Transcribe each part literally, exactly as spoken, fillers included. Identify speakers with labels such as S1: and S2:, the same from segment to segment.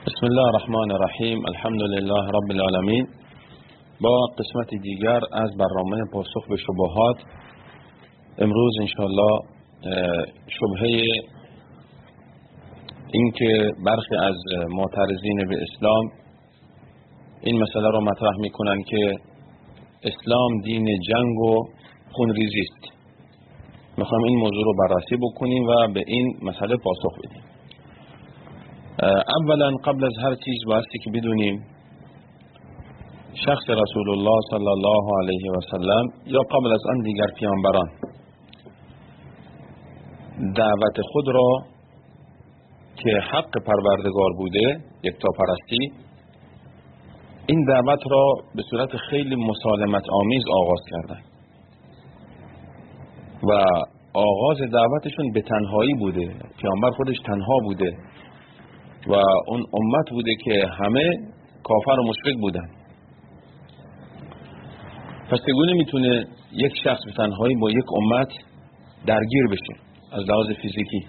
S1: بسم الله الرحمن الرحیم. الحمد لله رب العالمین. با قسمت دیگر از برنامه پاسخ به شبهات، امروز انشاءالله شبهه این که برخی از معترضین به اسلام این مسئله را مطرح میکنن که اسلام دین جنگ و خونریزی است. میخوام این موضوع رو بررسی بکنیم و به این مسئله پاسخ بدیم. اولا قبل از هر چیز بایستی که بدونیم شخص رسول الله صلی الله علیه و سلم یا قبل از آن دیگر پیامبران دعوت خود را که حق پروردگار بوده، یکتاپرستی، این دعوت را به صورت خیلی مسالمت آمیز آغاز کردند و آغاز دعوتشون به تنهایی بوده. پیامبر خودش تنها بوده و اون امت بوده که همه کافر و مشرک بودن. پس چگونه میتونه یک شخص به تنهایی با یک امت درگیر بشه از لحاظ فیزیکی؟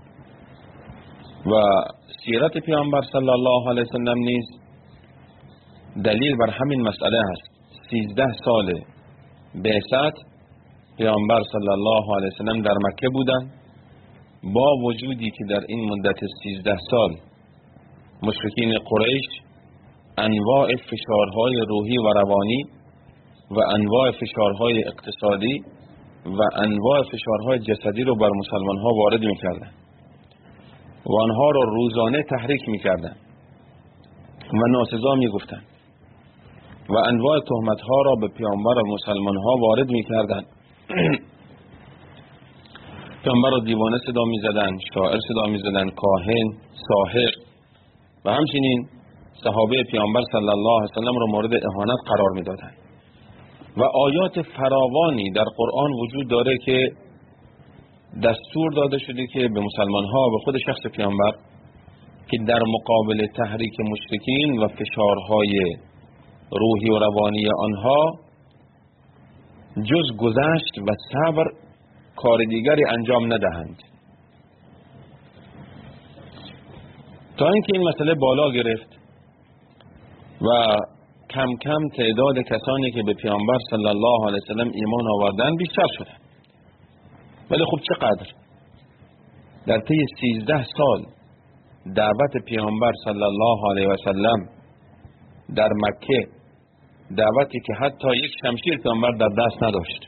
S1: و سیرت پیامبر صلی الله علیه وسلم نیز دلیل بر همین مسئله هست. سیزده سال بعثت پیامبر صلی الله علیه وسلم در مکه بودن، با وجودی که در این مدت سیزده سال مشرکین قریش انواع فشارهای روحی و روانی و انواع فشارهای اقتصادی و انواع فشارهای جسدی رو بر مسلمان ها وارد میکردن و آنها رو روزانه تحریک میکردن و ناسزا میگفتن و انواع تهمت ها را به پیامبر و مسلمان ها وارد میکردن. پیامبر رو دیوانه صدا میزدن، شاعر صدا میزدن، کاهن، ساحر، و همچنین صحابه پیامبر صلی الله علیه وسلم رو مورد اهانت قرار میدادن. و آیات فراوانی در قرآن وجود داره که دستور داده شده که به مسلمان ها و خود شخص پیامبر که در مقابل تحریک مشرکین و فشارهای روحی و روانی آنها جز گذشت و صبر کار دیگری انجام ندهند. تا اینکه این مسئله بالا گرفت و کم کم تعداد کسانی که به پیامبر صلی الله علیه وسلم ایمان آوردن بیشتر شدند. ولی خب چقدر؟ در طی سیزده سال دعوت پیامبر صلی الله علیه وسلم در مکه، دعوتی که حتی یک شمشیر پیامبر در دست نداشت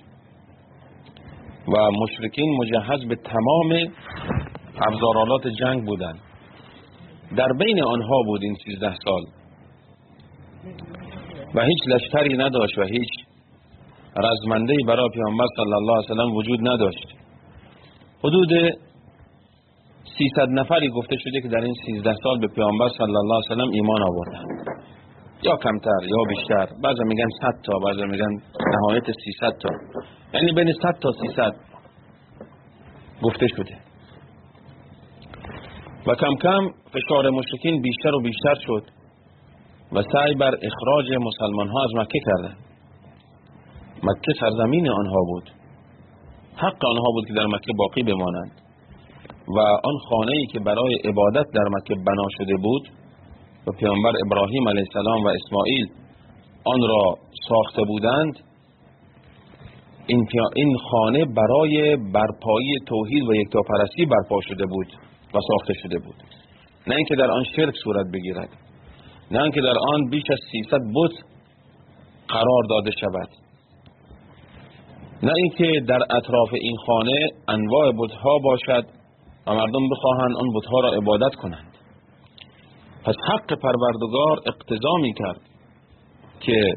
S1: و مشرکین مجهز به تمام ابزارالات جنگ بودند، در بین آنها بود این سیزده سال و هیچ لشکری نداشت و هیچ رزمنده‌ای برای پیامبر صلی الله علیه وسلم وجود نداشت. حدود سیصد نفری گفته شده که در این سیزده سال به پیامبر صلی الله علیه وسلم ایمان آوردن، یا کمتر یا بیشتر، بعضی میگن صد تا، بعضی میگن نهایت سیصد تا، یعنی بین صد تا سیصد گفته شده. و کم کم فشار مشرکین بیشتر و بیشتر شد و سعی بر اخراج مسلمان ها از مکه کردند. مکه سرزمین آنها بود، حق آنها بود که در مکه باقی بمانند و آن خانه‌ای که برای عبادت در مکه بنا شده بود و پیامبر ابراهیم علیه السلام و اسماعیل آن را ساخته بودند، این این خانه برای برپایی توحید و یکتاپرستی برپا شده بود و ساخته شده بود، نه اینکه در آن شرک صورت بگیرد، نه اینکه در آن بیش از سیصد بت قرار داده شود، نه اینکه در اطراف این خانه انواع بت‌ها باشد و مردم بخواهند آن بت‌ها را عبادت کنند. پس حق پروردگار اقتضا می‌کرد که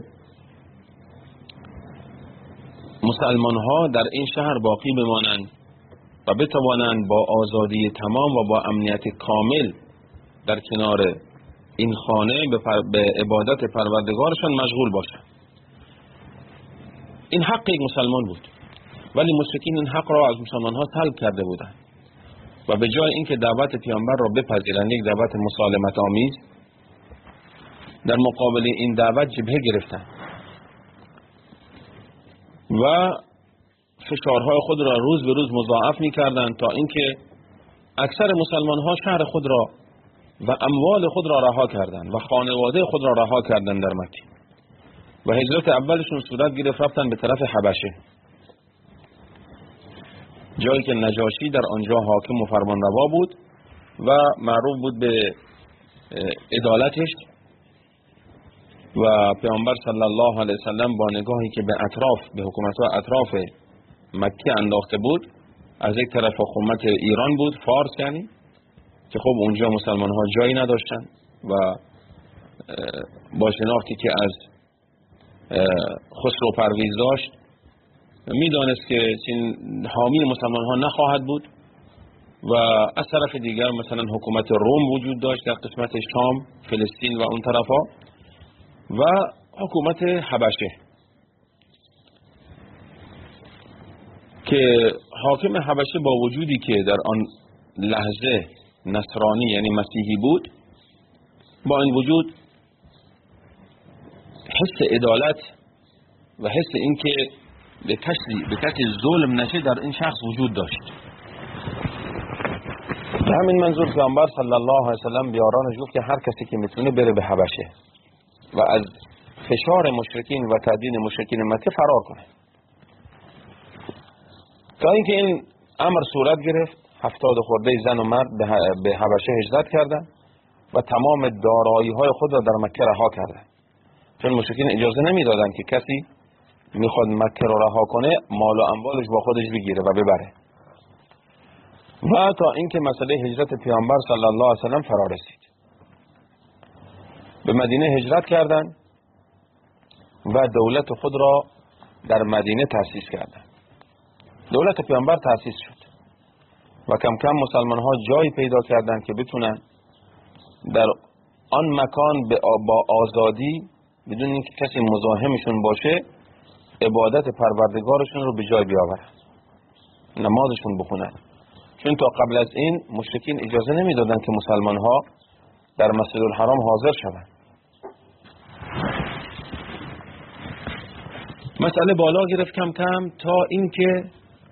S1: مسلمان ها در این شهر باقی بمانند و بتوانند با آزادی تمام و با امنیت کامل در کنار این خانه به, پر... به عبادت پروردگارشان مشغول باشند. این حق یک مسلمان بود، ولی مشرکین این حق را از مسلمان ها سلب کرده بودند و به جای اینکه دعوت پیامبر را بپذیرند، یک دعوت مسالمت آمیز، در مقابل این دعوت جبهه گرفتند و فشارهای خود را روز به روز مضاعف می‌کردند تا اینکه اکثر مسلمان ها شهر خود را و اموال خود را رها کردند و خانواده خود را رها کردند در مکه و هجرت اولشون صورت گرفت رفتن به طرف حبشه، جایی که نجاشی در آنجا حاکم و فرمانروا بود و معروف بود به عدالتش و پیامبر صلی الله علیه وسلم با نگاهی که به اطراف به حکومت‌ها اطراف مکه انداخته بود، از یک طرف حکومت ایران بود، فارس یعنی، که خب اونجا مسلمان ها جایی نداشتن و با شناختی که از خسرو پرویز داشت میدانست که حامی مسلمان ها نخواهد بود و از طرف دیگر مثلا حکومت روم وجود داشت در قسمت شام، فلسطین و اون طرفا و حکومت حبشه که حاکم حبشه با وجودی که در آن لحظه نصرانی یعنی مسیحی بود، با این وجود حس عدالت و حس اینکه به کسی به کسی ظلم نشه در این شخص وجود داشت. به همین منظور پیامبر صلی الله علیه وسلم بیارانش گفت که هر کسی که میتونه بره به حبشه و از فشار مشرکین و تهدید مشرکین مکه فرار کنه. تا اینکه این امر صورت گرفت، هفتاد خورده زن و مرد به حبشه هجرت کردند و تمام دارایی های خود را در مکه رها کردند، چون مشرکین اجازه نمیدادند که کسی میخواد مکه را رها کنه مال و اموالش با خودش بگیره و ببره. و تا اینکه مسئله هجرت پیامبر صلی الله علیه وسلم فرا رسید، به مدینه هجرت کردند و دولت خود را در مدینه تأسیس کردند. دولت پیامبر تأسیس شد و کم کم مسلمان ها جایی پیدا کردند که بتونن در آن مکان با آزادی بدون اینکه کسی مزاحمشون باشه عبادت پروردگارشون رو به جای بیاورن، نمازشون بخونن، چون تا قبل از این مشرکین اجازه نمیدادن که مسلمان ها در مسجد الحرام حاضر شوند. مسئله بالا گرفت کم کم تا اینکه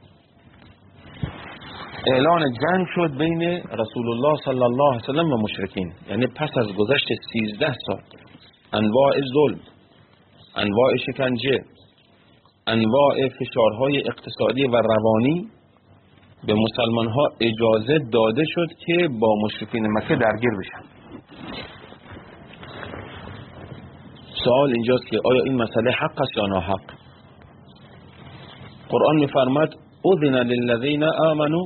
S1: اعلان جنگ شد بین رسول الله صلی الله علیه وسلم و مشرکین، یعنی پس از گذشت سیزده سال انواع ظلم، انواع شکنجه، انواع فشارهای اقتصادی و روانی به مسلمان ها اجازه داده شد که با مشرکین مکه درگیر بشن. سوال اینجاست که آیا این مسئله حق است یا ناحق؟ قرآن می‌فرماید اذن للذین آمنوا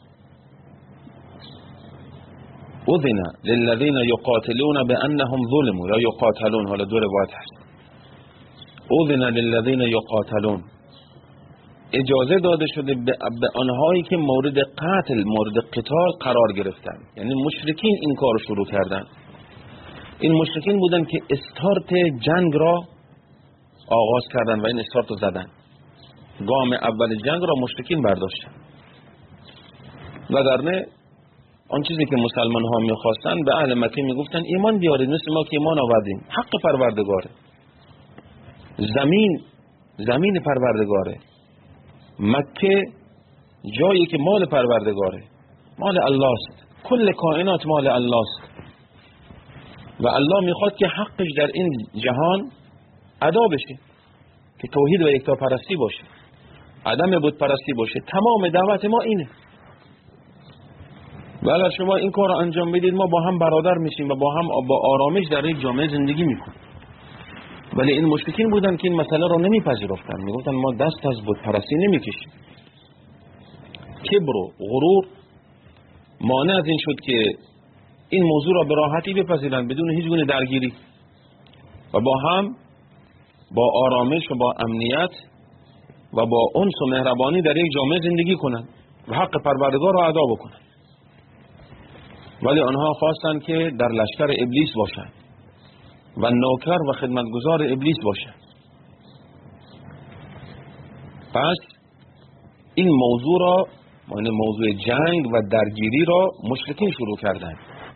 S1: اذن للذین یقاتلون بانهم ظلموا یا یقاتلون، حالا دو روایت هست. اذن للذین یقاتلون، اجازه داده شده به آنهایی که مورد قتل مورد قتال قرار گرفتن، یعنی مشرکین این کار شروع کردن. این مشرکین بودن که استارت جنگ را آغاز کردن و این استارت رو زدن. گام اول جنگ را مشرکین برداشتن و در نه آن چیزی که مسلمان ها میخواستن به اهل مکه میگفتن ایمان بیارید مثل ما که ایمان آوردیم، حق پروردگاره، زمین زمین پروردگاره، مکه جایی که مال پروردگاره، مال الله است، کل کائنات مال الله است و الله میخواد که حقش در این جهان ادا بشه، که توحید و یکتا پرستی باشه، عدم بت پرستی باشه. تمام دعوت ما اینه و اگر شما این کار رو انجام بدید ما با هم برادر میشیم و با هم با آرامش در یک جامعه زندگی میکنیم. ولی این مشرکین بودن که این مسئله رو نمیپذیرفتن، میگفتن ما دست از بت پرستی نمیکشیم. کبر و غرور مانع از این شد که این موضوع را به راحتی بپذیرن بدون هیچ گونه درگیری و با هم با آرامش و با امنیت و با انس و مهربانی در یک جامعه زندگی کنن و حق پروردگار را ادا بکنن. ولی آنها خواستن که در لشکر ابلیس باشن و نوکر و خدمتگزار ابلیس باشن. پس این موضوع را، یعنی موضوع جنگ و درگیری را مشرکین شروع کردن.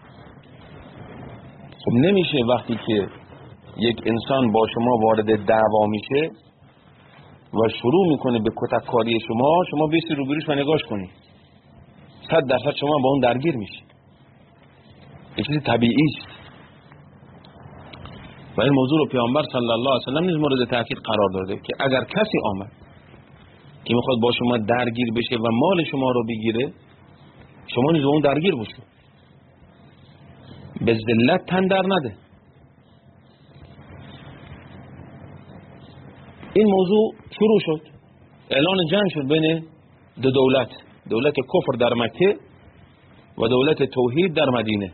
S1: خب نمیشه وقتی که یک انسان با شما وارد دعوا میشه و شروع میکنه به کتککاری شما، شما بیستی روبروش و نگاش کنی، صد درصد شما با اون درگیر میشی. این چیز طبیعی است و این موضوع رو پیامبر صلی الله علیه و سلم نیز مورد تاکید قرار داده که اگر کسی آمد که میخواد با شما درگیر بشه و مال شما رو بگیره، شما نیز با اون درگیر بشید، به ذلت تن در نده. این موضوع شروع شد، اعلان جنگ شد بین دو دولت، دولت کفر در مکه و دولت توحید در مدینه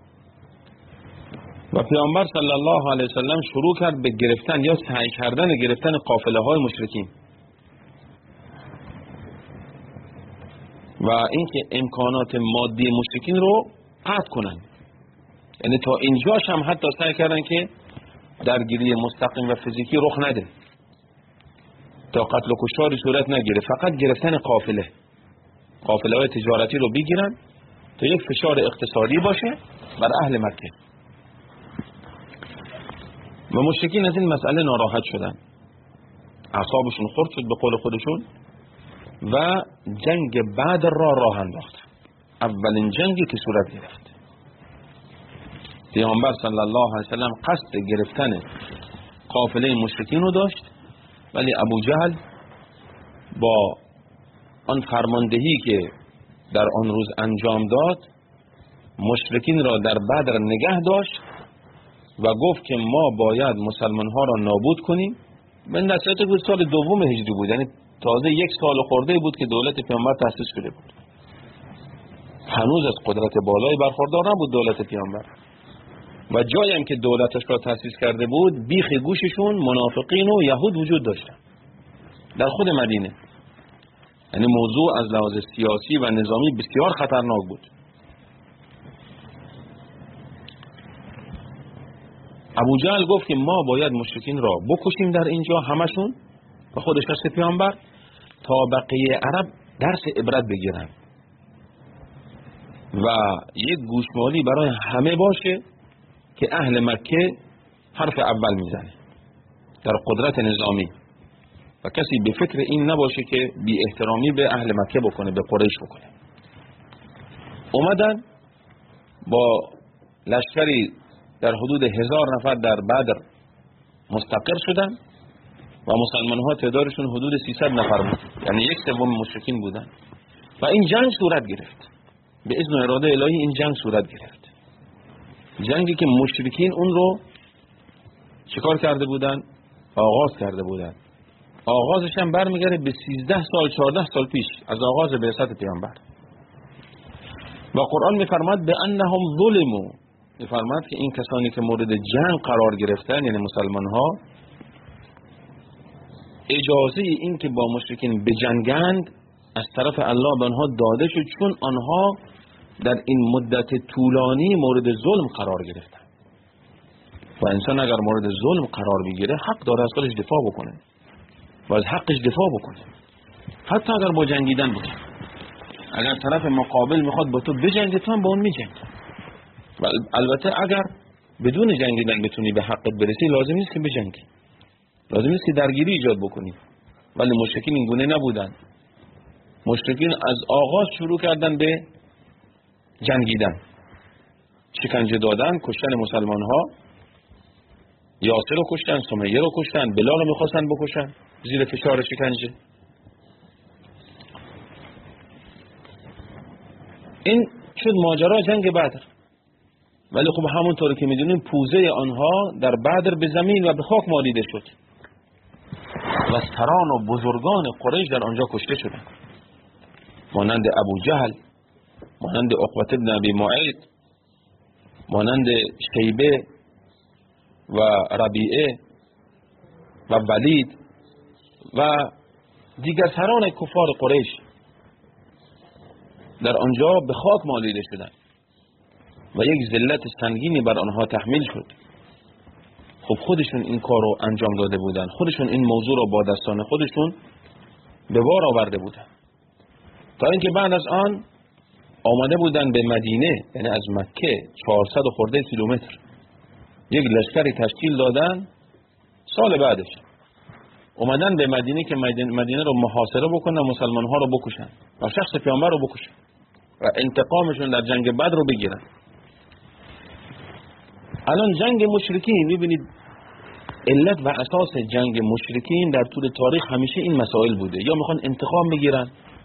S1: و پیامبر صلی الله علیه وسلم شروع کرد به گرفتن یا سعی کردن گرفتن قافله های مشرکین و اینکه امکانات مادی مشرکین رو قطع کنن. یعنی تا اینجاش هم حتی سعی کردن که درگیری مستقیم و فیزیکی رخ نده، تا قتل و کشتاری صورت نگیره، فقط گرفتن قافله قافله های تجارتی رو بگیرن تا یک فشار اقتصادی باشه بر اهل مکه. و مشرکین از این مسئله ناراحت شدن، اعصابشون خرد شد به قول خودشون و جنگ بدر را راه انداختن. اولین جنگی که صورت گرفت، پیامبر صلی الله علیه و سلم قصد گرفتن قافله مشرکین رو داشت، ولی ابو جهل با آن فرماندهی که در آن روز انجام داد مشرکین را در بدر نگه داشت و گفت که ما باید مسلمان ها را نابود کنیم. من نصیحت بود سال دوم هجری بود، یعنی تازه یک سال خورده بود که دولت پیامبر تأسیس شده بود، هنوز از قدرت بالای برخوردار نبود دولت پیامبر و جایی هم که دولتش را تأسیس کرده بود بیخ گوششون منافقین و یهود وجود داشتن در خود مدینه. یعنی موضوع از لحاظ سیاسی و نظامی بسیار خطرناک بود. ابو جهل گفت که ما باید مشرکین را بکشیم در اینجا همشون و خودش هست پیامبر، تا بقیه عرب درس عبرت بگیرن و یک گوشمالی برای همه باشه که اهل مکه حرف اول میزنه در قدرت نظامی و کسی به فکر این نباشه که بی احترامی به اهل مکه بکنه، به قریش بکنه. اومدن با لشکری در حدود هزار نفر در بدر مستقر شدن و مسلمان ها تعدادشون حدود سیصد نفر بود، یعنی یک سوم مشرکین بودن و این جنگ صورت گرفت. به اذن و اراده الهی این جنگ صورت گرفت، جنگی که مشرکین اون رو چیکار کرده بودن؟ آغاز کرده بودن. آغازش هم برمیگرده به سیزده سال چهارده سال پیش از آغاز بعثت پیامبر و قرآن میفرماد به انهم ظلموا، میفرماد که این کسانی که مورد جنگ قرار گرفتن یعنی مسلمان ها اجازه این که با مشرکین بجنگند از طرف الله به آنها داده شد، چون آنها در این مدت طولانی مورد ظلم قرار گرفتن و انسان اگر مورد ظلم قرار بگیره حق داره از خودش دفاع بکنه و از حقش دفاع بکنه، حتی اگر با جنگیدن باشه. اگر طرف مقابل میخواد با تو بجنگه تو هم با اون میجنگی و البته اگر بدون جنگیدن بتونی به حقت برسی لازم نیست که بجنگی، لازم نیست که درگیری ایجاد بکنی. ولی مشرکین این گونه نبودن، مشرکین از آغاز شروع کردن به جنگیدن، شکنجه دادن، کشتن مسلمان ها. یاسر رو کشتن، سمیه رو کشتن، بلال رو میخواستن بکشن زیر فشار شکنجه. این شد ماجرا جنگ بدر. ولی خب همونطوری که میدونیم پوزه آنها در بدر به زمین و به خاک مالیده شد و سران و بزرگان قریش در آنجا کشته شدند، مانند ابو جهل، مانند عقبه بن ابی معیط، مانند شیبه و ربیعه و ولید و دیگر سران کفار قریش در آنجا به خاک مالیده شدند و یک ذلت سنگینی بر آنها تحمیل شد. خب خودشون این کار رو انجام داده بودن، خودشون این موضوع رو با دستان خودشون به بار آورده بودن، تا اینکه بعد از آن آمده بودن به مدینه، یعنی از مکه چهارصد خورده کیلومتر یک لشکری تشکیل دادن. سال بعدش اومدن به مدینه که مدینه رو محاصره بکنن، مسلمان ها رو بکشن و شخص پیامبر رو بکشن و انتقامشون در جنگ بدر رو بگیرن. الان جنگ مشرکین، میبینید علت و اساس جنگ مشرکین در طول تاریخ همیشه این مسائل بوده. یا میخوان انتقام بگیرن،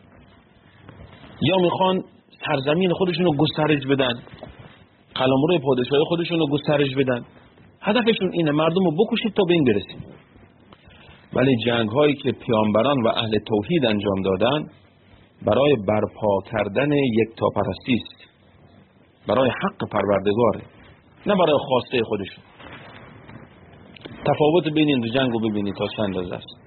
S1: یا میخوان سرزمین خودشون رو گسترش بدن، قلمرو پادشاهی خودشون رو گسترش بدن. هدفشون اینه مردم رو بکشید تا به این برسید. ولی جنگ هایی که پیامبران و اهل توحید انجام دادن برای برپا کردن یکتاپرستی است، برای حق پروردگاره، نه برای خواسته خودشون. تفاوت بین این دو جنگ رو ببینید تا چند اندازه است.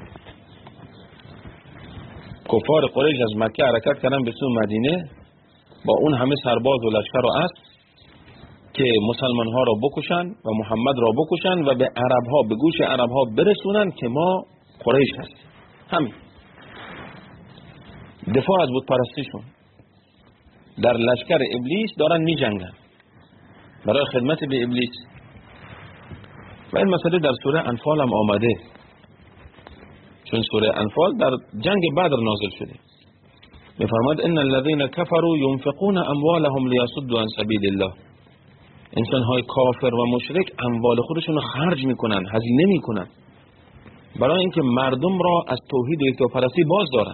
S1: کفار قریش از مکه حرکت کردن به سوی مدینه با اون همه سرباز و لشکر و اسب که مسلمان ها را بکشن و محمد را بکشن و به عرب ها، به گوش عرب ها برسونن که ما قریش هستیم. همین دفاع از بت پرستیشون. در لشکر ابلیس دارن می جنگن برای خدمت به ابلیس. و این مسئله در سوره انفال هم آمده، چون سوره انفال در جنگ بدر نازل شده. می‌فرماد ان الذين كفروا ينفقون اموالهم ليصدوا عن سبيل الله. انسان های کافر و مشرک اموال خودشون رو خرج میکنن، هزینه میکنن برای اینکه مردم را از توحید و یکتاپرستی باز دارن.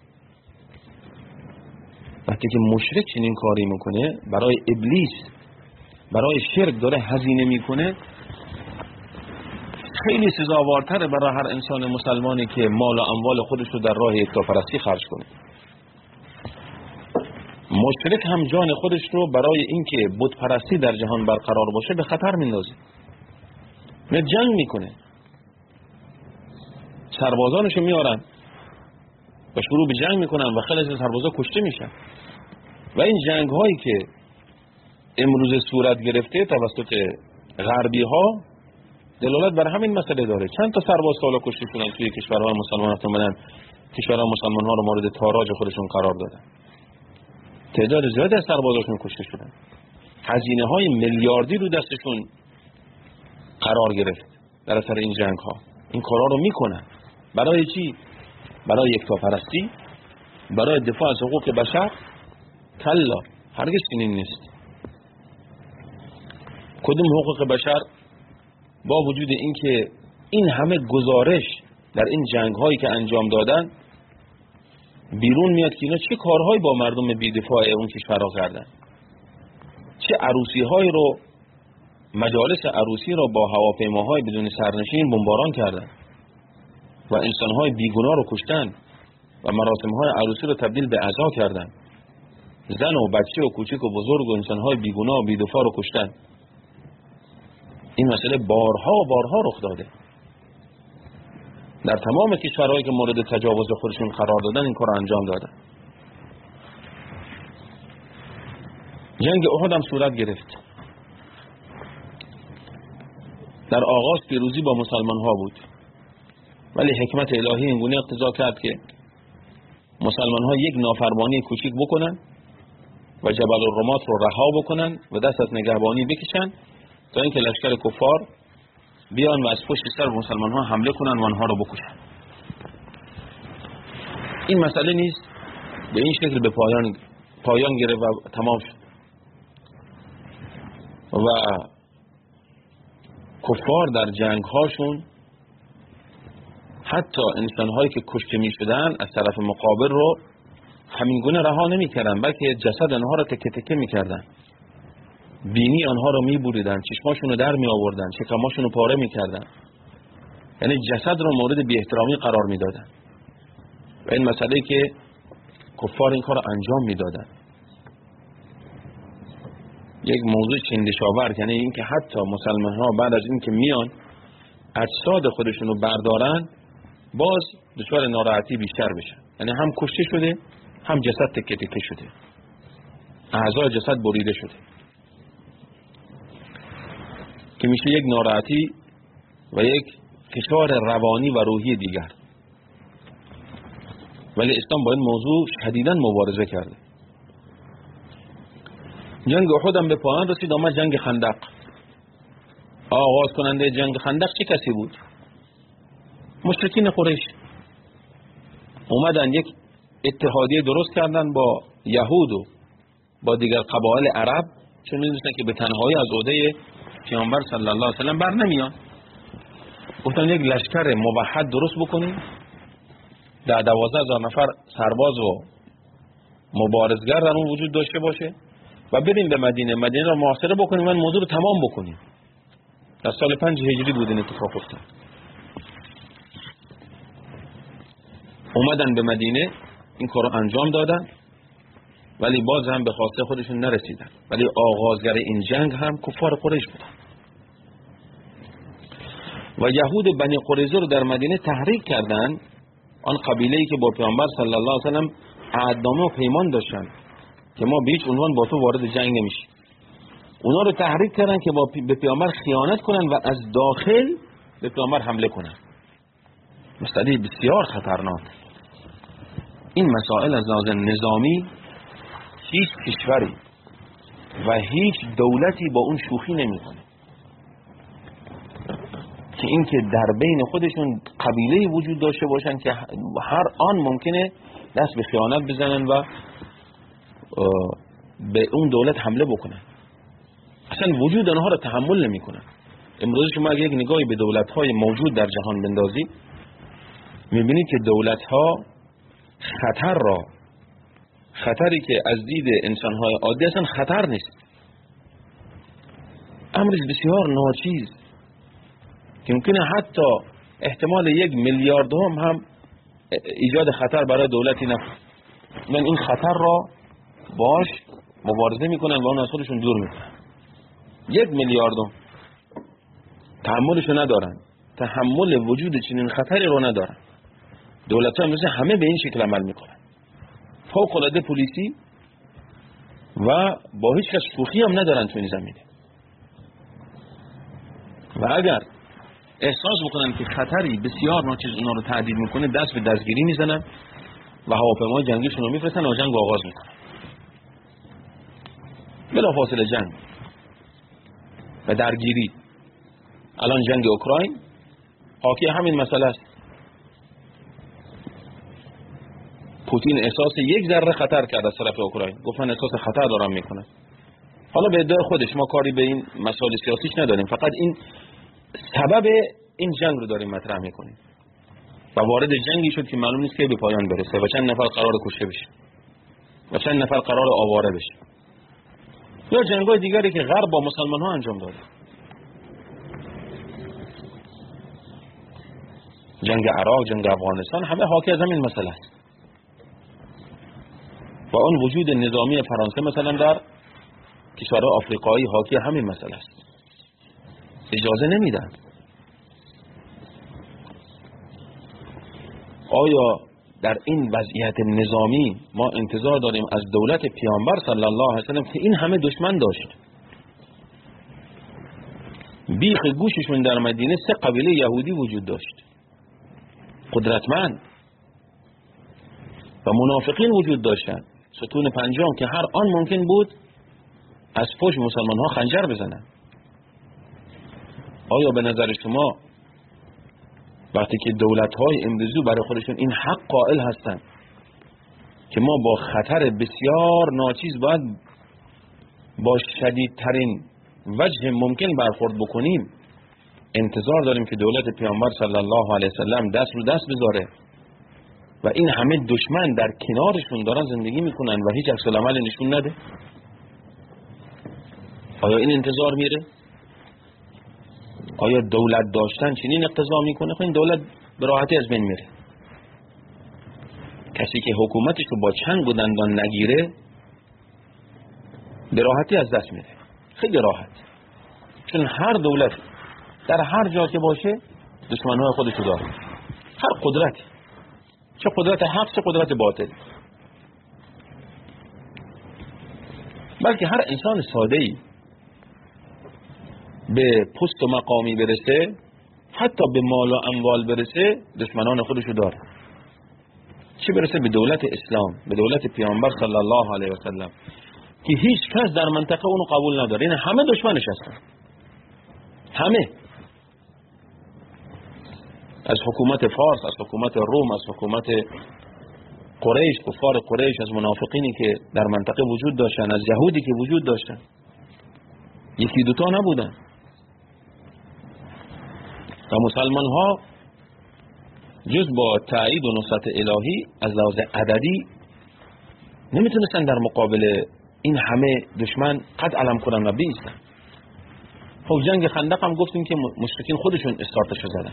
S1: وقتی که مشرک چنین کاری میکنه، برای ابلیس، برای شرک داره هزینه میکنه، خیلی سزاوارتره برای هر انسان مسلمانی که مال و اموال خودش رو در راه یکتاپرستی خرج کنه. مشرک هم جان خودش رو برای اینکه بت پرستی در جهان برقرار باشه به خطر میندازه. نه جنگ میکنه، سربازانشو میارن و شروع به جنگ میکنن و خیلی از سربازا کشته میشن. و این جنگ هایی که امروز صورت گرفته توسط غربی ها دلالت بر همین مسئله داره. چند تا سرباز سالا کشته شدن توی کشورهای مسلمان ها، اومدن کشورهای مسلمان ها رو مورد تاراج خودشون قرار دادن. تعداد زیادی از سربازاشون کشته شدن. هزینه های میلیاردی رو دستشون قرار گرفت در اثر این جنگ ها. این کارا رو میکنن برای چی؟ برای یکتاپرستی، برای دفاع از حقوق بشر؟ کلا، هرگز چنین نیست. کدوم حقوق بشر؟ با وجود اینکه این همه گزارش در این جنگ هایی که انجام دادن بیرون میاد که اینا چه کارهایی با مردم بی‌دفاع اون کشورها کردن، چه عروسی های رو، مجالس عروسی رو با هواپیماهای بدون سرنشین بمباران کردن و انسانهای بیگناه رو کشتن و مراسمهای عروسی رو تبدیل به عزا کردن. زن و بچه و کوچک و بزرگ و انسانهای بیگناه و بی‌دفاع رو کشتن. این مسئله بارها و بارها رخ داده در تمام کشورهایی که مورد تجاوز خودشون قرار دادن. این کار انجام دادن. جنگ احد هم صورت گرفت. در آغاز پیروزی با مسلمان ها بود، ولی حکمت الهی اینگونه اقتضا کرد که مسلمان ها یک نافرمانی کوچیک بکنن و جبل الرمات رو رها بکنن و دست از نگهبانی بکشن تا اینکه لشکر کفار بیان و از پشت سر مسلمان ها حمله کنن و آنها رو بکشن. این مسئله نیست به این شکل به پایان پایان گرفت و تمام شد. و کفار در جنگ هاشون حتی انسان هایی که کشته می شدن از طرف مقابل رو همین گونه رها نمی کردن، بلکه جسد آنها رو تکه تکه می کردن، بینی آنها رو می بریدن، چشماشون رو در می آوردن، شکماشون رو پاره می کردن. یعنی جسد رو مورد بی احترامی قرار می دادن. و این مسئله که کفار این کار رو انجام می دادن یک موضوع چندشاور، یعنی اینکه حتی مسلمان ها بعد از اینکه میان اجساد خودشون رو بردارن باز دچار ناراحتی بیشتر بشن. یعنی هم کشته شده، هم جسد تکه تکه شده، اعضای جسد بریده شده، که میشه یک ناراحتی و یک فشار روانی و روحی دیگر. ولی اسلام با این موضوع شدیداً مبارزه کرده. جنگ احد هم به پایان رسید، آمد جنگ خندق. آغاز کننده جنگ خندق چه کسی بود؟ مشرکین قریش. اومدن یک اتحادیه درست کردن با یهود و با دیگر قبایل عرب، چون می‌دونستن که به تنهایی از عهده پیامبر صلی الله علیه و سلم بر نمیان. گفتن یک لشکر موحد درست بکنیم، در دوازده هزار نفر سرباز و مبارزگر در اون وجود داشته باشه و بریم به مدینه، مدینه را محاصره بکنیم و موضوع رو تمام بکنیم. در سال پنج هجری بود این اتفاق افتاد. اومدن به مدینه، این کار رو انجام دادن، ولی باز هم به خواسته خودشون نرسیدن. ولی آغازگر این جنگ هم کفار قریش بودن و یهود بنی قریظه رو در مدینه تحریک کردن. آن قبیله‌ای که با پیامبر صلی الله علیه و سلم عهدنامه و پیمان داشتن که ما به هیچ عنوان با تو وارد جنگ نمیشیم، اونا رو تحریک کردن که با به پیامبر خیانت کنن و از داخل به پیامبر حمله کنن. مسئله بسیار خطرناک. این مسائل از لحاظ نظامی هیچ کشوری و هیچ دولتی با اون شوخی نمیکنه، که این که در بین خودشون قبیله وجود داشته باشن که هر آن ممکنه دست به خیانت بزنن و به اون دولت حمله بکنن. اصلا وجود آنها را تحمل نمیکنن. امروز شما اگه یک نگاهی به دولت‌های موجود در جهان بندازی، میبینید که دولت‌ها خطر را، خطری که از دید انسان‌های عادی اصلا خطر نیست، امری بسیار ناچیز که ممکنه حتی احتمال یک میلیارد هم هم ایجاد خطر برای دولتی نکنه، من این خطر را باش مبارزه میکنن و اون از خودشون دور میکنن. یک میلیاردم تحملشو ندارن، تحمل وجود چنین خطری رو ندارن. دولت‌ها مثل همه به این شکل عمل میکنن، فوق العاده پلیسی و با هیچ کس شوخی هم ندارن تو این زمینه. و اگر احساس بکنن که خطری بسیار ناچیز اونا رو تهدید میکنه، دست به دستگیری میزنن و هواپیمای جنگیشون رو میفرستن و جنگ آغاز میکنن. بلا فاصله جنگ و درگیری. الان جنگ اوکراین حاکی همین مسئله است. پوتین احساس یک ذره خطر کرد از طرف اوکراین، گفت من احساس خطر دارم میکنم. حالا به ادعای خودش، ما کاری به این مسائل سیاسیش نداریم، فقط این سبب این جنگ رو داریم مطرح میکنیم و وارد جنگی شد که معلوم نیست که به پایان برسه و چند نفر قرار کشته بشه و چند نفر قرار آواره بشه. یا جنگ‌های دیگری که غرب با مسلمان ها انجام داده، جنگ عراق، جنگ افغانستان، همه حاکی از همین مسئله است. و اون وجود نظامی فرانسه مثلا در کشورهای آفریقایی حاکی همین مسئله است. اجازه نمیدن. آیا در این وضعیت نظامی ما انتظار داریم از دولت پیامبر صلی الله علیه و سلم که این همه دشمن داشت، بیخ گوششون در مدینه سه قبیله یهودی وجود داشت قدرتمند و منافقین وجود داشتن، ستون پنجم که هر آن ممکن بود از پشت مسلمان ها خنجر بزنن. آیا به نظر شما وقتی که دولت های امروزی برای خودشون این حق قائل هستن که ما با خطر بسیار ناچیز باید با شدیدترین وجه ممکن برخورد بکنیم، انتظار داریم که دولت پیامبر صلی الله علیه وسلم دست رو دست بذاره و این همه دشمن در کنارشون دارن زندگی میکنن و هیچ عکس العمل نشون نده؟ آیا این انتظار میره؟ آیا دولت داشتن چنین اقتضا میکنه؟ خب این دولت به راحتی از بین میره. کسی که حکومتش رو با چنگ و دندان نگیره به راحتی از دست میره، خیلی راحت، چون هر دولت در هر جا که باشه دشمنهای خودشو داره، هر قدرتی، چه قدرت حق چه قدرت باطل. بلکه هر انسان ساده‌ای به پست و مقامی برسه، حتی به مال و اموال برسه، دشمنان خودشو داره. چه برسه به دولت اسلام، به دولت پیامبر صلی الله علیه و سلم که هیچ کس در منطقه اونو قبول نداره، این همه دشمنش هستن، همه، از حکومت فارس، از حکومت روم، از حکومت قریش، کفار قریش، از منافقینی که در منطقه وجود داشتن، از یهودی که وجود داشتن، یکی دوتا نبودن، و مسلمان ها جز با تایید و نصرت الهی از لحاظ عددی نمیتونستن در مقابل این همه دشمن قد علم کنن و بیستن. خب جنگ خندق هم گفتیم که مشرکین خودشون استارتشو زدن،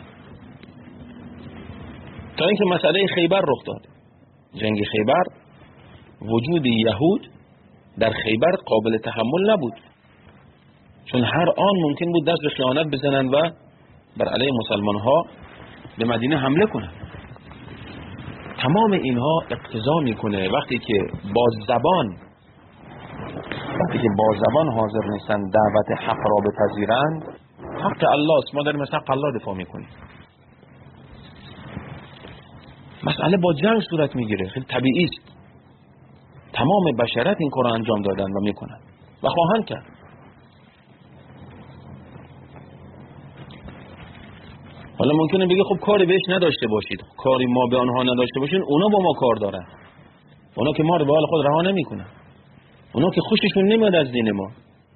S1: تا اینکه مسئله خیبر رخ داد. جنگ خیبر وجود یهود در خیبر قابل تحمل نبود، چون هر آن ممکن بود دست به خیانت بزنن و بر علیه مسلمان ها به مدینه حمله کنن. تمام اینها اقتضا میکنه وقتی که با زبان وقتی که با زبان حاضر نیستن دعوت حق را بپذیرند، حق الله است، ما داریم از حق الله دفاع میکنیم. مسئله با جنگ صورت میگیره، خیلی طبیعی است. تمام بشریت این کار انجام دادن و میکنن و خواهند کرد. حالا ممکنه بگه خب کاری بهش نداشته باشید، کاری ما به آنها نداشته باشین، اونا با ما کار دارن، اونا که ما رو به حال خود رها نمیکنن، اونا که خوششون نمیاد از دین ما.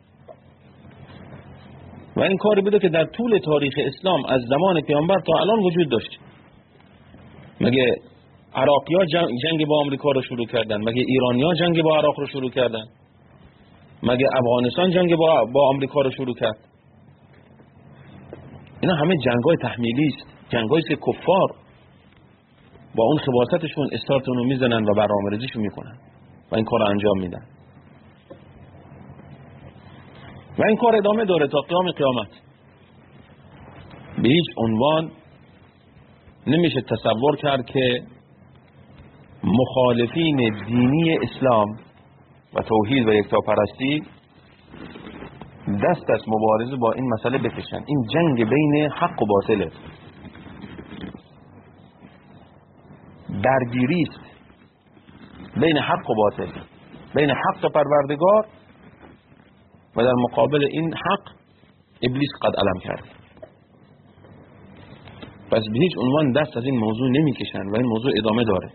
S1: و این کاری بوده که در طول تاریخ اسلام از زمان پیامبر تا الان وجود داشت. مگه عراقی‌ها جنگ, جنگ با آمریکا رو شروع کردن؟ مگه ایرانی‌ها جنگ با عراق رو شروع کردن؟ مگه افغانستان جنگ با با آمریکا رو شروع کرد؟ اینا همه جنگ‌های تحمیلی است، جنگ‌هایی که کفار با اون خباثتشون استارتون رو میزنن و برنامه‌ریزیشو میکنن و این کار رو انجام میدن و این کار ادامه داره تا قیام قیامت. به هیچ عنوان نمیشه تصور کرد که مخالفین دینی اسلام و توحید و یکتاپرستی دست از مبارزه با این مسئله بکشن. این جنگ بین حق و باطله، درگیری است بین حق و باطل، بین حق پروردگار و در مقابل این حق ابلیس قد علم کرد. پس به هیچ عنوان دست از این موضوع نمیکشن و این موضوع ادامه داره.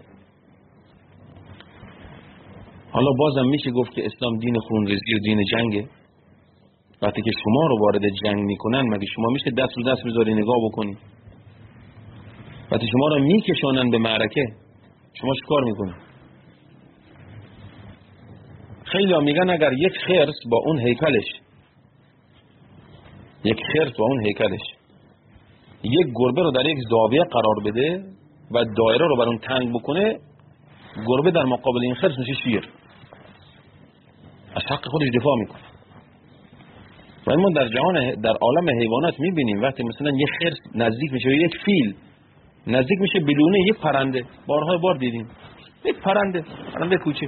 S1: حالا بازم میشه گفت که اسلام دین خونریزی و دین جنگه. وقتی که شما رو وارد جنگ میکنن، مگه شما میشه دست رو دست بذاری نگاه بکنی؟ وقتی شما رو میکشونن به معرکه، شما چیکار میکنی؟ خیلی ها میگن اگر یک خرس با اون هیکلش یک خرس با اون هیکلش یک گربه رو در یک زاویه قرار بده و دایره رو بر اون تنگ بکنه، گربه در مقابل این خرس میشه شیر، از حق خودش دفاع میکنه. و ما در جهان در عالم حیوانات میبینیم وقتی مثلا یک خرس نزدیک میشه یک فیل نزدیک میشه بدون یک پرنده، بارها بار دیدیم یک پرنده پرنده کوچک،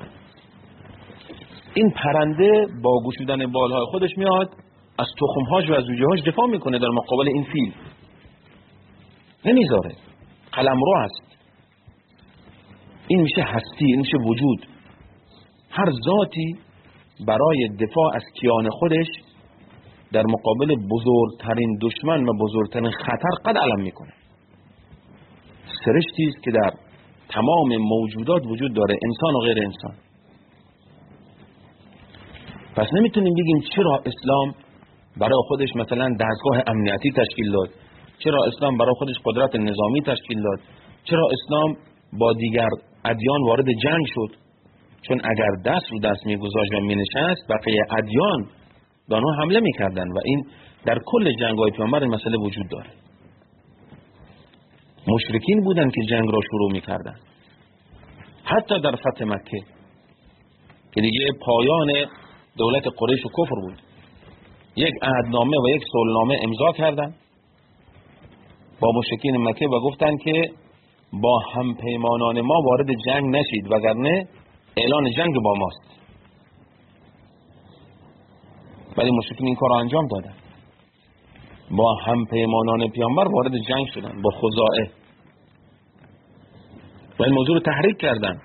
S1: این پرنده با گشودن بالهای خودش میاد از تخمهاش و از جوجه‌هاش دفاع میکنه در مقابل این فیل، نمیذاره، قلمرو هست. این میشه هستی، این میشه وجود. هر ذاتی برای دفاع از کیان خودش در مقابل بزرگترین دشمن و بزرگترین خطر قد علم میکنه. سرشتی است که در تمام موجودات وجود داره، انسان و غیر انسان. پس نمیتونیم بگیم چرا اسلام برای خودش مثلا دستگاه امنیتی تشکیل داد، چرا اسلام برای خودش قدرت نظامی تشکیل داد، چرا اسلام با دیگر ادیان وارد جنگ شد. چون اگر دست رو دست میگذاشت و مینشست، بقیه ادیان به آنها حمله میکردن و این در کل جنگ‌های پیامبر این مسئله وجود داره. مشرکین بودن که جنگ را شروع میکردن، حتی در فتح مکه که دیگه پایان دولت قریش و کفر بود، یک عهدنامه و یک صلحنامه امضا کردن با مشرکین مکه و گفتن که با همپیمانان ما وارد جنگ نشید وگرنه اعلان جنگ با ماست. ولی مشرکین این کار را انجام دادن، با همپیمانان پیامبر وارد جنگ شدن با خزاعه و این موضوع رو تحریک کردن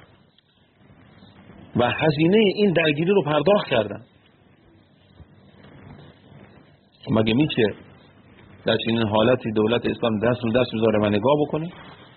S1: و هزینه این درگیری رو پرداخت کردن. مگه میشه در چنین حالتی دولت اسلام دست رو دست بذاره و نگاه بکنه؟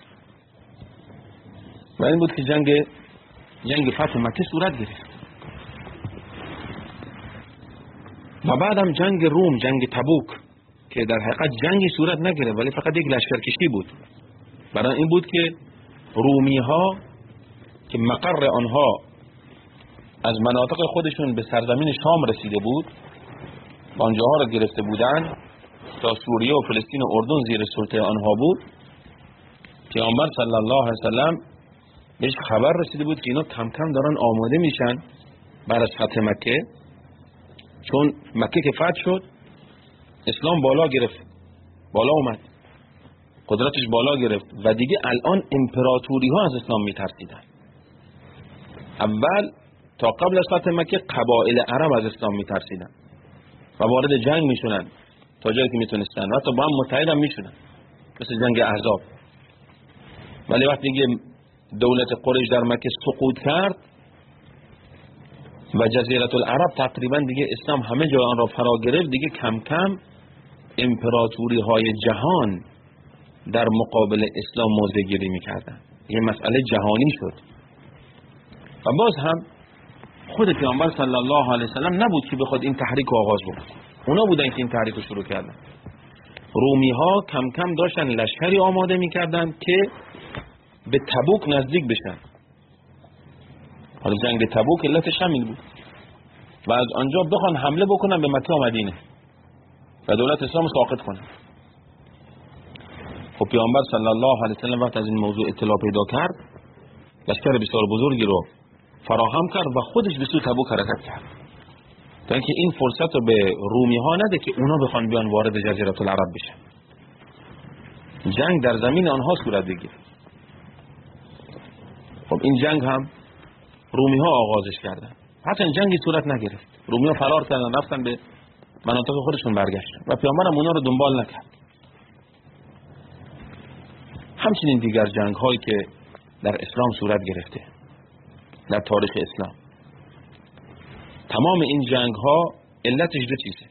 S1: و این بود که جنگ جنگ فتح مکه صورت گرفت و بعدم جنگ روم، جنگ تبوک که در حقیقت جنگی صورت نگرفت ولی فقط یک لشکرکشی بود. برای این بود که رومی ها که مقر آنها از مناطق خودشون به سرزمین شام رسیده بود و آنجاها را گرفته بودند تا سوریه و فلسطین و اردن زیر سلطه آنها بود. پیامبر صلی الله علیه وسلم بهش خبر رسیده بود که اینا کم کم دارن آماده میشن بعد از فتح مکه، چون مکه که فتح شد اسلام بالا گرفت، بالا اومد، قدرتش بالا گرفت و دیگه الان امپراتوری ها از اسلام میترسیدن. اول تا قبل از فتح مکه قبایل عرب از اسلام میترسیدن و وارد جنگ میشونن تا جایی که میتونستن و حتی با هم متحد هم میشونن مثل جنگ احزاب. ولی وقتی دیگه دولت قریش در مکه سقوط کرد و جزیره العرب تقریبا دیگه اسلام همه جای آن را فرا گرفت، دیگه کم کم امپراتوری های جهان در مقابل اسلام موضع گیری میکردن. یه مسئله جهانی شد و باز هم خود پیامبر صلی الله علیه وسلم نبود که بخواد این تحریک رو آغاز بکنه، اونا بودن که این تحریک رو شروع کردن. رومی ها کم کم داشتن لشکری آماده میکردن که به تبوک نزدیک بشن. حالا جنگ تبوک علتش همین بود و از آنجا بخوان حمله بکنن به مکه و مدینه و دولت اسلام ساقط کنن. خب پیامبر صلی الله علیه و سلم وقت از این موضوع اطلاع پیدا کرد لشکر بسیار بزرگی رو فراهم کرد و خودش به سوی تبوک حرکت کرد تا اینکه این فرصت رو به رومی ها نده که اونا بخوان بیان وارد جزیره العرب بشن، جنگ در زمین آنها صورت بگیره. خب این جنگ هم رومی ها آغازش کردن، حتی جنگی صورت نگرفت، رومی ها فرار کردن رفتن به مناطق خودشون برگشتن و پیامبر هم اونا رو دنبال نکرد. همچنین دیگر جنگ هایی که در اسلام صورت گرفته در تاریخ اسلام، تمام این جنگ ها علتش دو چیزه: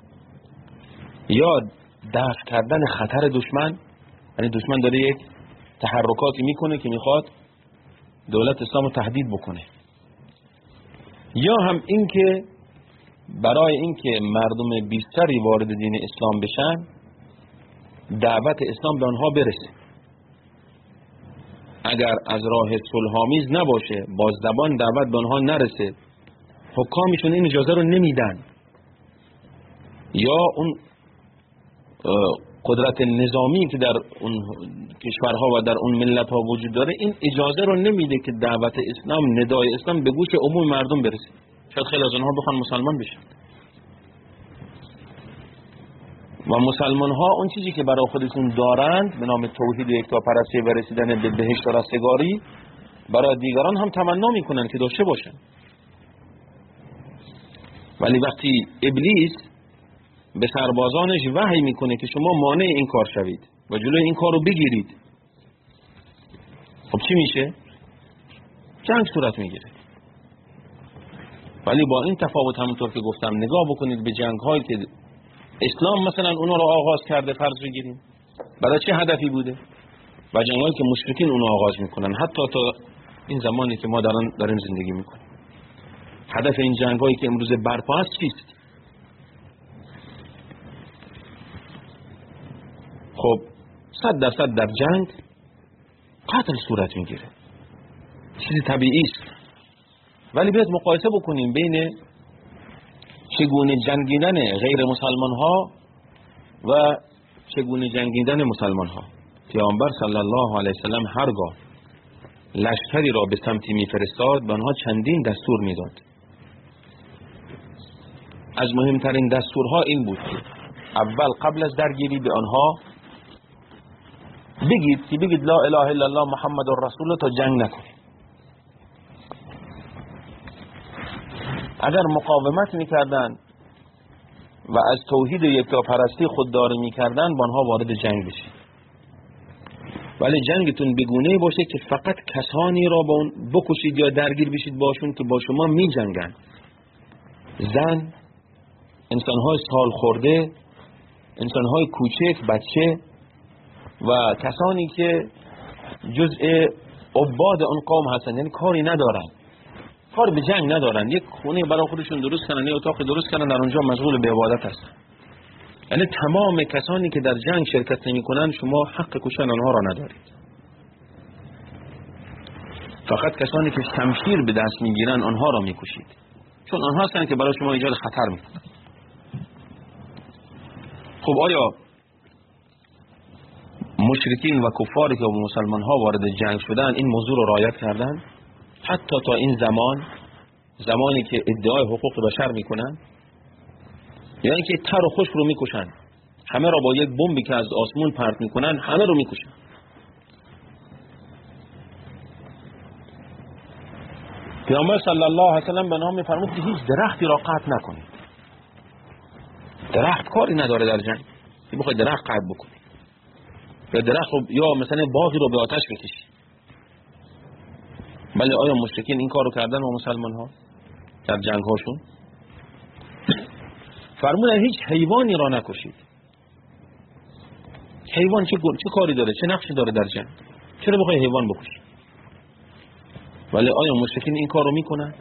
S1: یا دفع کردن خطر دشمن، یعنی دشمن داره یک تحرکاتی میکنه که میخواد دولت اسلام رو تهدید بکنه، یا هم این که برای اینکه مردم بیشتری وارد دین اسلام بشن دعوت اسلام به آنها برسه. اگر از راه صلح‌آمیز نباشه، باز زبان دعوت به آنها نرسه، حکامشون این اجازه رو نمیدن یا اون قدرت نظامی که در اون کشورها و در اون ملت‌ها وجود داره این اجازه رو نمیده که دعوت اسلام، ندای اسلام به گوش عموم مردم برسه. شاید خیلی از اونها بخوان مسلمان بشن و مسلمان ها اون چیزی که برای خودشون دارند به نام توحید و یکتاپرستی و رسیدن به بهشت و رستگاری برای دیگران هم تمنا میکنن که داشته باشن. ولی وقتی ابلیس به سربازانش وحی میکنه که شما مانع این کار شوید و جلوی این کار رو بگیرید، خب چی میشه؟ جنگ صورت میگیره. ولی با این تفاوت همونطور که گفتم نگاه بکنید به جنگ هایی که اسلام مثلا اونا رو آغاز کرده، فرض بگیریم برای چه هدفی بوده، و جنگ هایی که مشرکین اونا آغاز میکنن حتی تا این زمانی که ما دارن داریم زندگی میکنیم. هدف این جنگ هایی که امروز برپا است چیست؟ خب صد درصد در جنگ قتل صورت میگیره، چیزی طبیعی است. ولی باید مقایسه بکنیم بین چگونه جنگیدن غیر مسلمان ها و چگونه جنگیدن مسلمان ها. پیامبر صلی الله علیه وسلم هرگاه لشکری را به سمتی میفرستاد به آنها چندین دستور میداد. از مهمترین دستورها این بود که اول قبل از درگیری به آنها بگید که بگید لا اله الا الله محمد رسول الله تا جنگ نکنید. اگر مقاومت میکردن و از توحید یکتاپرستی خودداری میکردن با آنها وارد جنگ بشید. ولی جنگتون بگونه باشه که فقط کسانی را با اون بکشید یا درگیر بشید باشون که با شما می جنگن: زن، انسانهای سال خورده، انسانهای کوچک، بچه و کسانی که جزء عباد اون قوم هستن، یعنی کاری ندارن، کار به جنگ ندارن، یک خونه برای خودشون درست کنن، یک اتاق درست کنن در اونجا مشغول به عبادت هستن. یعنی تمام کسانی که در جنگ شرکت نمی کنند شما حق کشتن آنها را ندارید. فقط کسانی که شمشیر به دست میگیرن آنها را میکشید، چون آنها هستند که برای شما ایجاد خطر میکنند. خب آیا مشرکین و کفاری که با مسلمان ها وارد جنگ شدن این موضوع رو رعایت کردن؟ حتی تا این زمان، زمانی که ادعای حقوق بشر میکنن، یعنی که تر و خشک رو میکشن، همه را با یک بمبی که از آسمون پرت میکنن همه رو میکشن. پیامبر صلی الله علیه و سلم به نام میفرمود که هیچ درختی را قطع نکنید. درخت کاری نداره در جنگ که بخوای درخت قطع بکنی، یا درخت رو یا مثلا باغی رو به آتش بکشی. بله آیا مشرکین این کارو کردن با مسلمان ها در جنگ هاشون؟ فرمودن هیچ حیوانی را نکشید. حیوان چه چه کاری داره، چه نقشی داره در جنگ؟ چرا بخوای حیوان بکشی؟ ولی آیا مشرکین این کارو میکنن؟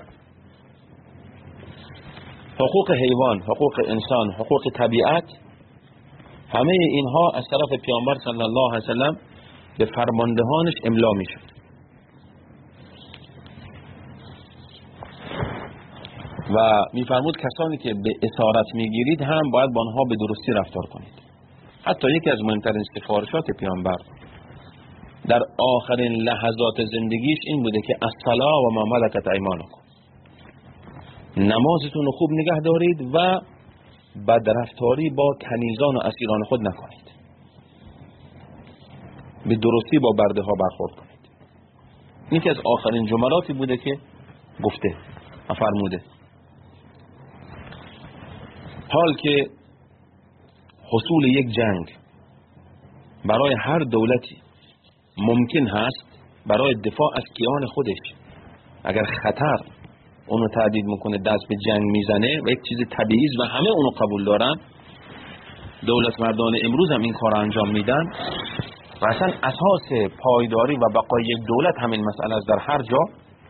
S1: حقوق حیوان، حقوق انسان، حقوق طبیعت، همه اینها از طرف پیامبر صلی الله علیه و سلم به فرماندهانش املا میشد و میفرمود کسانی که به اسارت میگیرید هم باید با آنها به درستی رفتار کنید. حتی یکی از مهمترین سفارشات پیامبر در آخرین لحظات زندگیش این بوده که الصلاة و ما ملکت ایمانکم، نمازتون رو خوب نگه دارید و بدرفتاری با کنیزان و اسیران خود نکنید، به درستی با برده ها برخورد کنید. این که از آخرین جملاتی بوده که گفته و فرموده. حال که حصول یک جنگ برای هر دولتی ممکن هست برای دفاع از کیان خودش، اگر خطر اونو تهدید میکنه دست به جنگ میزنه و یک چیز طبیعی و همه اونو قبول دارن، دولت مردان امروز هم این کار انجام میدن و اصلا اساس پایداری و بقای یک دولت همین مسئله است. در هر جا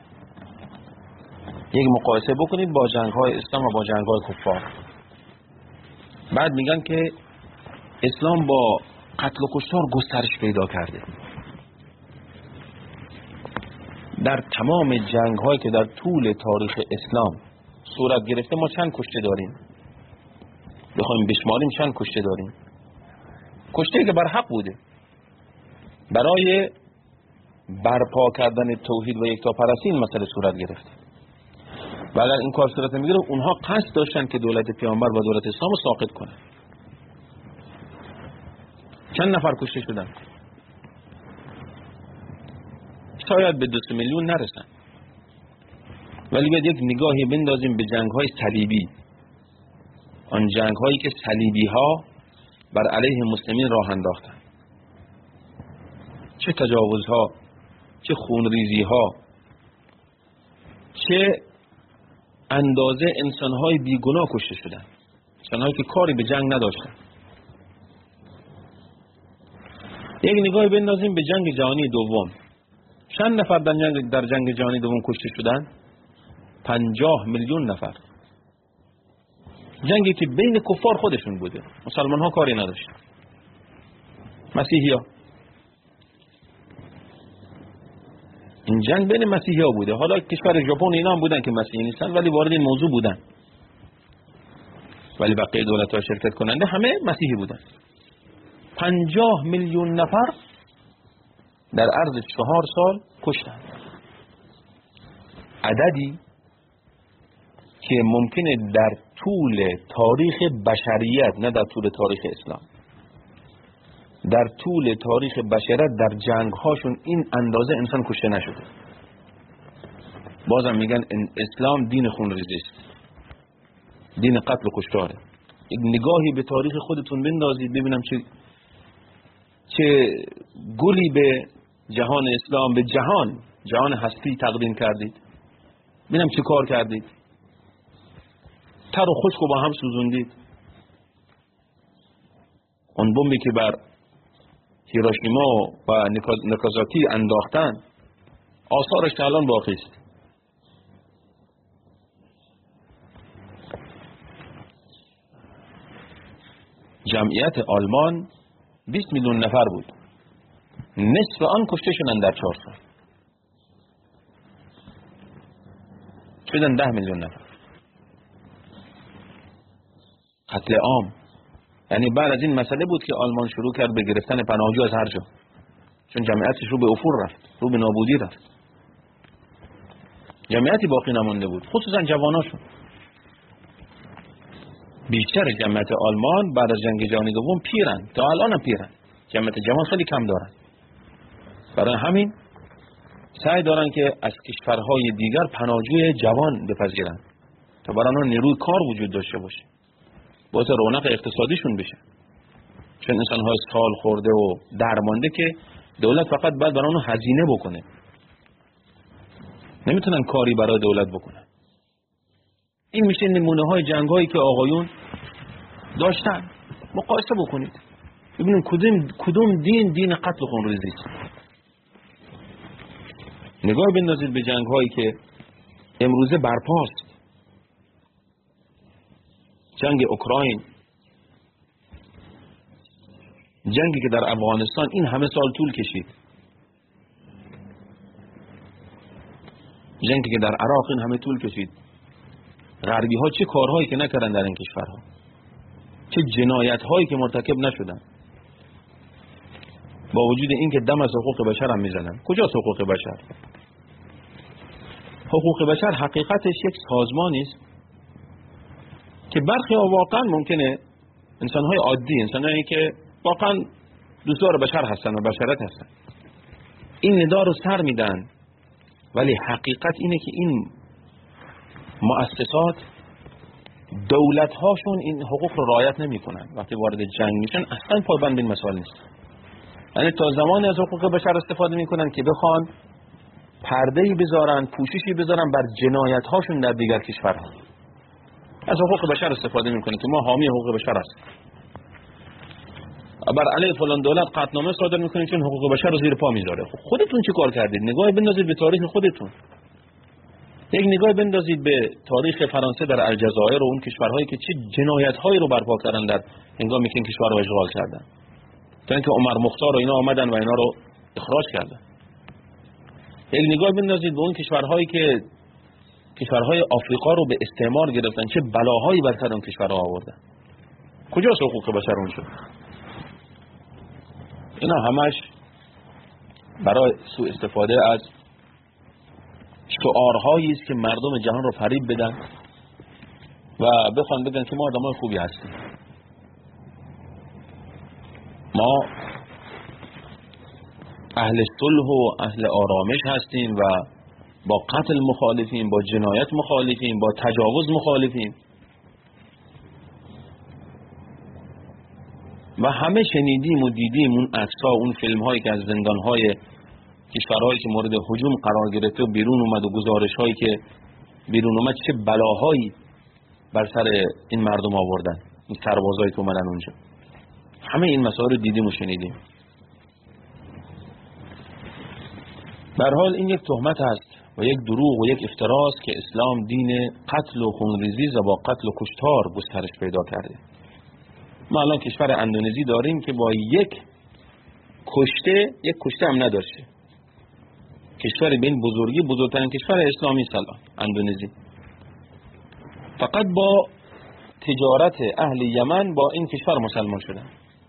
S1: یک مقایسه بکنید با جنگ های اسلام و با جنگ های کفار. بعد میگن که اسلام با قتل و کشتار گسترش پیدا کرده. در تمام جنگ هایی که در طول تاریخ اسلام صورت گرفته ما چند کشته داریم؟ بخوایم بشماریم چند کشته داریم؟ کشته که بر حق بوده، برای برپا کردن توحید و یکتاپرستی این مسئله صورت گرفته. و اگر این کار صورت نمیگیره اونها قصد داشتن که دولت پیامبر و دولت اسلام رو ساقط کنن. چند نفر کشته شدن؟ شاید به دو سه میلیون نرسن. ولی باید یک نگاهی بندازیم به جنگ های صلیبی، آن جنگ هایی که صلیبی ها بر علیه مسلمین راه انداختن. چه تجاوزها، چه خونریزی ها، چه اندازه انسان های بیگناه کشته شدن، انسان هایی که کاری به جنگ نداشتن. یک نگاهی بندازیم به جنگ جهانی دوم. چند نفر در جنگ, در جنگ جهانی دوم کشته شدن؟ پنجاه میلیون نفر. جنگی که بین کفار خودشون بوده، مسلمان ها کاری نداشت. مسیحی ها، این جنگ بین مسیحی ها بوده. حالا کشور ژاپن اینا هم بودن که مسیحی نیستن ولی وارد این موضوع بودن، ولی بقیه دولت ها شرکت کننده همه مسیحی بودن. پنجاه میلیون نفر در عرض چهار سال کشتن. عددی که ممکنه در طول تاریخ بشریت، نه در طول تاریخ اسلام، در طول تاریخ بشریت در جنگ هاشون این اندازه انسان کشته نشده. بازم میگن اسلام دین خونریزی است، دین قتل و کشتاره. یک نگاهی به تاریخ خودتون بندازید ببینم چه چه گلی به جهان اسلام، به جهان جهان هستی تقدیم کردید. ببینم چه کار کردید. تر و خشک رو با هم سوزوندید. اون بمبی که بر هیروشیما و ناگازاکی انداختن آثارش الان باقی است. جمعیت آلمان بیست میلیون نفر بود، نصف آن کشته شدن در چهار سال، شدن ده میلیون نفر. قتل عام. یعنی بعد از این مسئله بود که آلمان شروع کرد به گرفتن پناهجو از هر جا، چون جمعیتش رو به افول رفت، رو به نابودی رفت. جمعیتی باقی نمانده بود، خصوصا جواناشون. بیشتر جمعیت آلمان بعد از جنگ جهانی دوم پیرن، تا الان هم پیرن، جمعیت جوان خیلی کم دارن. برای همین سعی دارن که از کشورهای دیگر پناهجوی جوان بپذیرن تا برای آنها نیروی کار وجود داشته باشه، باعث رونق اقتصادیشون بشه. چون انسان‌های سال خورده و درمانده که دولت فقط باید برای اونها هزینه بکنه، نمیتونن کاری برای دولت بکنن. این میشه نمونه های جنگ هایی که آقایون داشتن. مقایسه بکنید ببینید کدوم کدوم دین دین قتل خونریزی است. نگاه بندازید به جنگ هایی که امروزه برپاست. جنگ اوکراین، جنگی که در افغانستان این همه سال طول کشید، جنگی که در عراق این همه طول کشید. غربی ها چه کارهایی که نکردن در این کشورها، چه جنایت هایی که مرتکب نشدن، با وجود اینکه دم از حقوق بشر هم میزنن. کجاست حقوق بشر؟ حقوق بشر حقیقتش یک سازمانی است که برخی ها واقعا ممکنه انسان‌های عادی، انسان‌هایی که واقعا دوستدار بشر هستن و بشریت هستن، این ندا رو سر میدن، ولی حقیقت اینه که این مؤسسات، دولت هاشون این حقوق رو رعایت نمی کنن. وقتی وارد جنگ میشن اصلا پایبند این مسائل نیست. یعنی تا زمانی از حقوق بشر استفاده میکنن که بخوان پرده‌ای بذارن، پوششی بذارن بر جنایت هاشون در دیگر کشورها. از حقوق بشر استفاده میکنه که ما حامی حقوق بشر هستیم، بر علیه فلان دولت قطعنامه صادر میکنین چون حقوق بشر رو زیر پا میذاره. خودتون چی کار کردید؟ نگاه بندازید به تاریخ خودتون. یک نگاه بندازید به تاریخ فرانسه در الجزایر و اون کشورهایی که چه جنایت‌هایی رو برپا کردن در هنگامی که این کشور رو اشغال کردن، تا اینکه عمر مختار و اینا آمدن و اینا رو اخراج کردن. یک نگاه بندازید به اون کشورهایی که کشورهای آفریقا رو به استعمار گرفتن، چه بلاهایی بر سر اون کشورها آوردن. کجاست حقوق بشر اونجا؟ اینا همش برای سوء استفاده از شعارهایی است که مردم جهان رو فریب بدن و بخوان بگن که ما آدمای خوبی هستیم، ما اهل صلح و اهل آرامش هستیم و با قتل مخالفیم، با جنایت مخالفیم، با تجاوز مخالفیم. و همه شنیدیم و دیدیم اون عکس‌ها، اون فیلم‌هایی که از زندان‌های کشورهایی که مورد هجوم قرار گرفته و بیرون اومد و گزارش‌هایی که بیرون اومد چه بلاهایی بر سر این مردم آوردن، این سربازایی که اومدن اونجا. همه این مسائل رو دیدیم و شنیدیم. به هر حال این یک تهمت است و یک دروغ و یک افتراست که اسلام دین قتل و خونریزی و با قتل و کشتار گسترش پیدا کرده. ما الان کشور اندونزی داریم که با یک کشته یک کشته هم نداشته. کشور به این بزرگی، بزرگترین کشور اسلامی است الان اندونزی. فقط با تجارت اهل یمن با این کشور مسلمان شدن.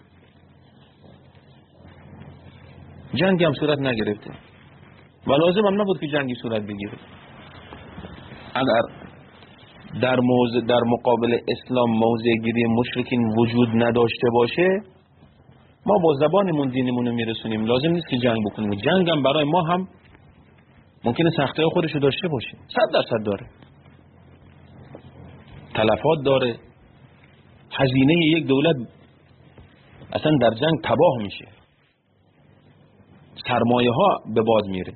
S1: جنگی هم صورت نگرفته و لازم هم نبود که جنگی صورت بگیره. اگر در موضع در مقابل اسلام موضع گیری مشرکین وجود نداشته باشه، ما با زبانمون دینمون رو میرسونیم، لازم نیست که جنگ بکنیم. جنگ هم برای ما هم ممکنه سختی‌های خودش رو داشته باشه، صد درصد داره، تلفات داره، هزینه یک دولت اصلا در جنگ تباه میشه، سرمایه ها به باد میره.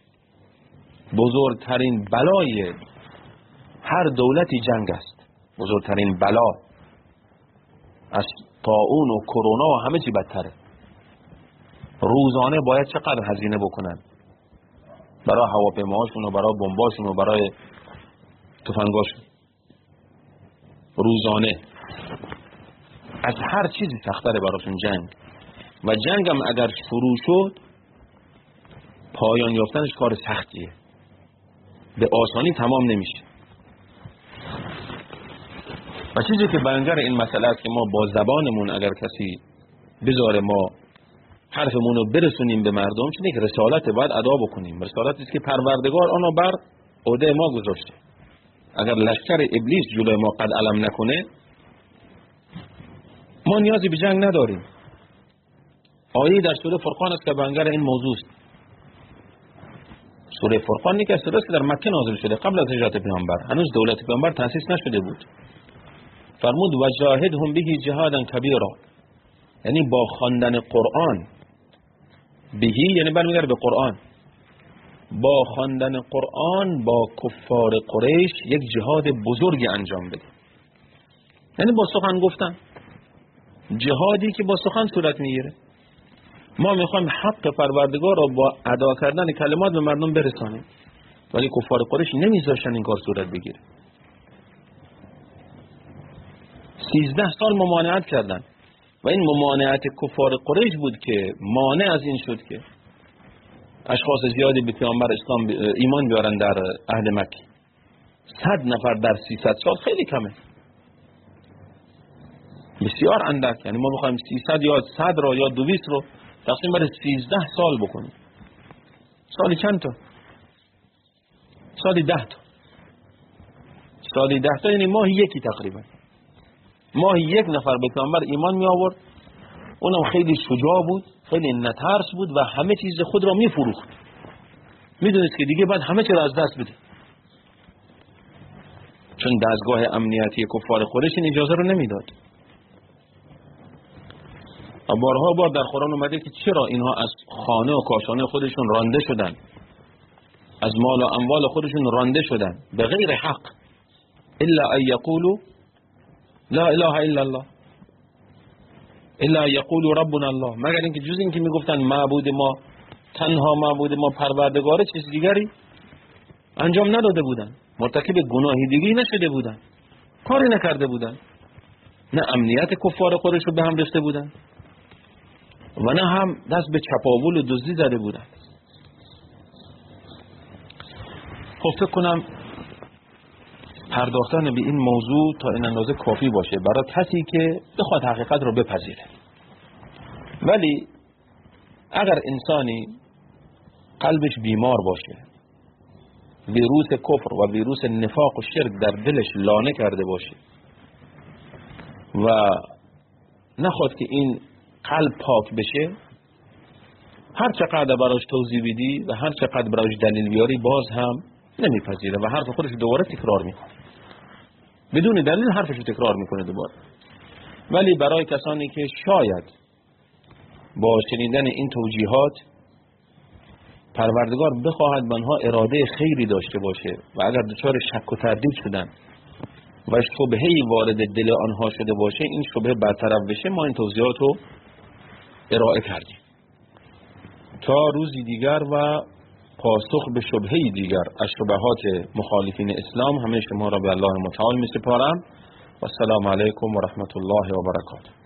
S1: بزرگترین بلای هر دولتی جنگ است، بزرگترین بلا از طاعون و کرونا و همه چی بدتره. روزانه باید چقدر هزینه بکنن برای هواپیماهاشون و برای بمباشون و برای تفنگاشون، روزانه. از هر چیزی سخت‌تره براشون جنگ، و جنگ هم اگر شروع شد پایان یافتنش کار سختیه، به آسانی تمام نمیشه. و چیزی که بیانگر این مسئله است که ما با زبانمون اگر کسی بذاره ما حرفمون رو برسونیم به مردم، چون که رسالت باید ادا بکنیم. رسالتی است که پروردگار آنو بر عهده ما گذاشته. اگر لشکر ابلیس جلوی ما قد علم نکنه ما نیازی به جنگ نداریم. آیه در سوره فرقان است که بیانگر این موضوع است. سوره فرقان یک سوره است که در مکه نازل شده، قبل از هجرت پیامبر. هنوز دولت پیامبر تأسیس نشده بود. فرمود و جاهدهم به جهادا کبیرا، یعنی با خواندن قرآن، بهی یعنی برمیگرده به قرآن، با خواندن قرآن با کفار قریش یک جهاد بزرگی انجام بده. یعنی با سخن گفتن، جهادی که با سخن صورت میگیره. ما میخوایم حق پروردگار را با ادا کردن کلمات به مردم برسانیم، ولی کفار قریش نمیذاشتن این کار صورت بگیره. سیزده سال ممانعت کردن و این ممانعت کفار قریش بود که مانع از این شد که اشخاص زیادی به پیامبر اسلام ایمان بیارن در اهل مکه. صد نفر در سیصد سال خیلی کمه، بسیار اندک. یعنی ما بخوایم سیصد یا صد را یا دویست رو تقسیم بر سیزده سال بکنیم، سالی چند تا؟ سالی ده تا. سالی ده تا یعنی ماهی یکی تقریبا. ماهی یک نفر به پیامبر ایمان می آورد. اونم خیلی شجاع بود، خیلی نترس بود و همه چیز خود را می فروخت. می دونست که دیگه بعد همه چیز را از دست بده، چون دستگاه امنیتی کفار قریش این اجازه رو نمیداد. و بارها بار در قرآن اومده که چرا اینها از خانه و کاشانه خودشون رانده شدن، از مال و اموال خودشون رانده شدن به غیر حق، الا ان یقولوا لا اله الا الله، الا یقولوا ربنا الله، مگر اینکه جز اینکه میگفتن معبود ما، تنها معبود ما پروردگاره، چیز دیگری انجام نداده بودن، مرتکب گناهی دیگری نشده بودن، کاری نکرده بودن، نه امنیت کفار قریش رو به هم ریخته بودن و نه هم دست به چپاول و دزدی زده بودن. خب فکر کنم پرداختن به این موضوع تا این اندازه کافی باشه برای کسی که بخواد حقیقت رو بپذیره. ولی اگر انسانی قلبش بیمار باشه، ویروس کفر و ویروس نفاق و شرک در دلش لانه کرده باشه و نخواد که این قلب پاک بشه، هر چقدر براش توضیح بدی و هر چقدر براش دلیل بیاری باز هم نمیپذیره و حرف خودش دوباره تکرار میکنه، بدون دلیل حرفش رو تکرار میکنه دوباره. ولی برای کسانی که شاید با شنیدن این توجیهات پروردگار بخواهد به آنها اراده خیری داشته باشه و اگر دچار شک و تردید شدن و شبهه‌ای وارد دل آنها شده باشه، این شبهه برطرف بشه، ما این توضیحات رو ارائه کردیم. تا روزی دیگر و پاسخ به شبهه‌ای دیگر از شبهات مخالفین اسلام، همه شما را به الله متعال می سپارم و السلام علیکم و رحمت الله و برکاته.